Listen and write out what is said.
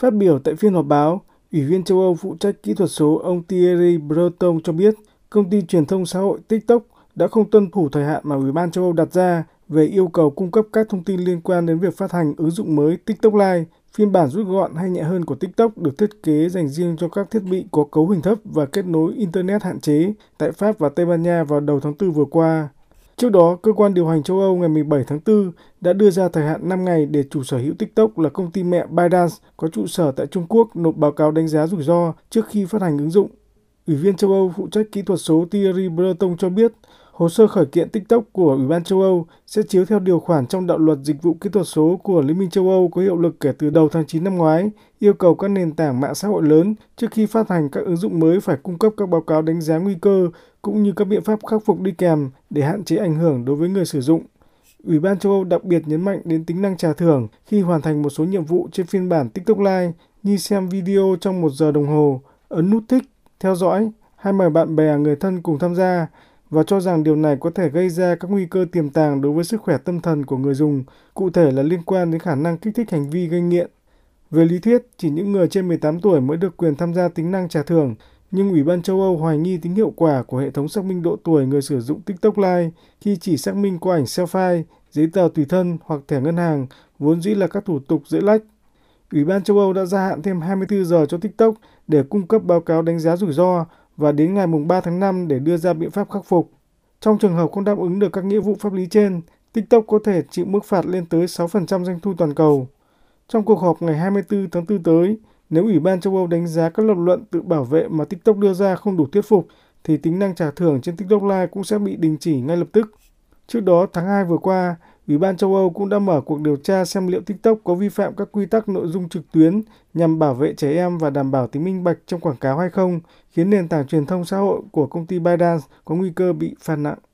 Phát biểu tại phiên họp báo, Ủy viên châu Âu phụ trách kỹ thuật số ông Thierry Breton cho biết công ty truyền thông xã hội TikTok đã không tuân thủ thời hạn mà Ủy ban châu Âu đặt ra về yêu cầu cung cấp các thông tin liên quan đến việc phát hành ứng dụng mới TikTok Lite. Phiên bản rút gọn hay nhẹ hơn của TikTok được thiết kế dành riêng cho các thiết bị có cấu hình thấp và kết nối Internet hạn chế tại Pháp và Tây Ban Nha vào đầu tháng 4 vừa qua. Trước đó, cơ quan điều hành châu Âu ngày 17 tháng 4 đã đưa ra thời hạn 5 ngày để chủ sở hữu TikTok là công ty mẹ ByteDance có trụ sở tại Trung Quốc nộp báo cáo đánh giá rủi ro trước khi phát hành ứng dụng. Ủy viên châu Âu phụ trách kỹ thuật số Thierry Breton cho biết, hồ sơ khởi kiện TikTok của Ủy ban châu Âu sẽ chiếu theo điều khoản trong đạo luật dịch vụ kỹ thuật số của Liên minh châu Âu có hiệu lực kể từ đầu tháng 9 năm ngoái, yêu cầu các nền tảng mạng xã hội lớn trước khi phát hành các ứng dụng mới phải cung cấp các báo cáo đánh giá nguy cơ cũng như các biện pháp khắc phục đi kèm để hạn chế ảnh hưởng đối với người sử dụng. Ủy ban châu Âu đặc biệt nhấn mạnh đến tính năng trả thưởng khi hoàn thành một số nhiệm vụ trên phiên bản TikTok Lite như xem video trong 1 giờ đồng hồ, ấn nút thích, theo dõi hay mời bạn bè người thân cùng tham gia, và cho rằng điều này có thể gây ra các nguy cơ tiềm tàng đối với sức khỏe tâm thần của người dùng, cụ thể là liên quan đến khả năng kích thích hành vi gây nghiện. Về lý thuyết, chỉ những người trên 18 tuổi mới được quyền tham gia tính năng trả thưởng, nhưng Ủy ban châu Âu hoài nghi tính hiệu quả của hệ thống xác minh độ tuổi người sử dụng TikTok Lite khi chỉ xác minh qua ảnh selfie, giấy tờ tùy thân hoặc thẻ ngân hàng, vốn dĩ là các thủ tục dễ lách. Ủy ban châu Âu đã gia hạn thêm 24 giờ cho TikTok để cung cấp báo cáo đánh giá rủi ro và đến ngày 3 tháng 5 để đưa ra biện pháp khắc phục. Trong trường hợp không đáp ứng được các nghĩa vụ pháp lý trên, TikTok có thể chịu mức phạt lên tới 6% doanh thu toàn cầu. Trong cuộc họp ngày 24 tháng 4 tới, nếu Ủy ban châu Âu đánh giá các lập luận tự bảo vệ mà TikTok đưa ra không đủ thuyết phục, thì tính năng trả thưởng trên TikTok Lite cũng sẽ bị đình chỉ ngay lập tức. Trước đó, tháng 2 vừa qua, Ủy ban châu Âu cũng đã mở cuộc điều tra xem liệu TikTok có vi phạm các quy tắc nội dung trực tuyến nhằm bảo vệ trẻ em và đảm bảo tính minh bạch trong quảng cáo hay không, khiến nền tảng truyền thông xã hội của công ty ByteDance có nguy cơ bị phạt nặng.